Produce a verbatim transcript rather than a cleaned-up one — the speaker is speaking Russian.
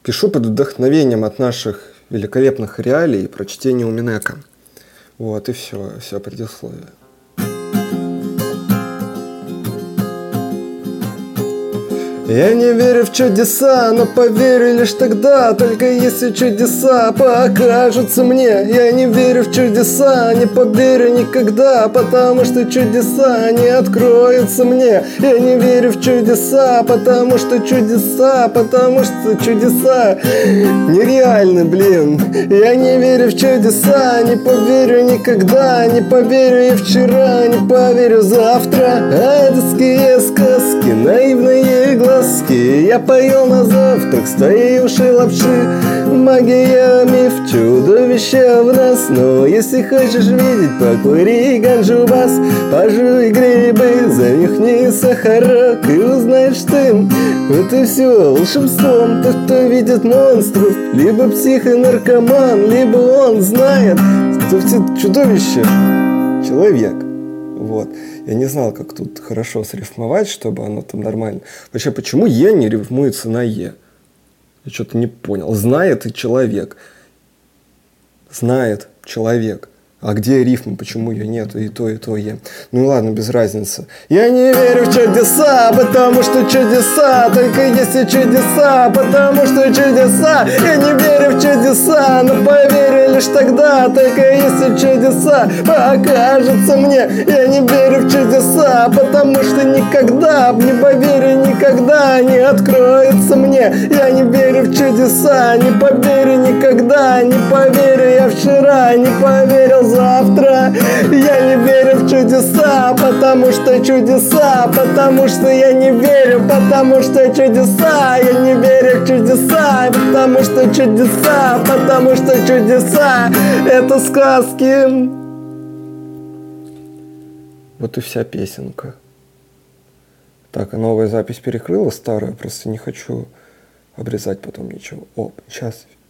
Пишу под вдохновением от наших великолепных реалий про чтение у Минека. Вот, и все, все предисловие. Я не верю в чудеса, но поверю лишь тогда, только если чудеса покажутся мне. Я не верю в чудеса, не поверю никогда, потому что чудеса не откроются мне. Я не верю в чудеса, потому что чудеса, потому что чудеса нереальны, блин. Я не верю в чудеса, не поверю никогда, не поверю и вчера, не поверю завтра. Адские сказки, наивные глаза. Я поел на завтрак свои уши лапши. Магия, миф, чудовище в нас. Но если хочешь видеть, покури ганджу бас. Пожуй грибы, занюхни сахарок, и узнаешь ты, это все волшебством. Тот, кто видит монстров, либо псих и наркоман, либо он знает, что все чудовище человек. Вот. Я не знал, как тут хорошо срифмовать, чтобы оно там нормально. Вообще, почему Е не рифмуется на Е? Я что-то не понял. Знает и человек. Знает человек. А где рифмы? Почему ее нету? И то, и то Е. Ну ладно, без разницы. Я не верю в чудеса, потому что чудеса, только если чудеса, потому что чудеса. Я не верю в чудеса, но поверю лишь тогда, только если чудеса покажутся мне. Я не верю в чудеса, потому что никогда, не поверю никогда, не откроется мне. Я не верю в чудеса, не поверю никогда, не поверю я вчера, не поверил завтра. Я не верю в чудеса, потому что чудеса, потому что я не верю, потому что чудеса. Я не верю в чудеса, потому что чудеса, потому что чудеса — это сказки. Вот и вся песенка. Так, а новая запись перекрыла старую, просто не хочу обрезать потом ничего. О, сейчас.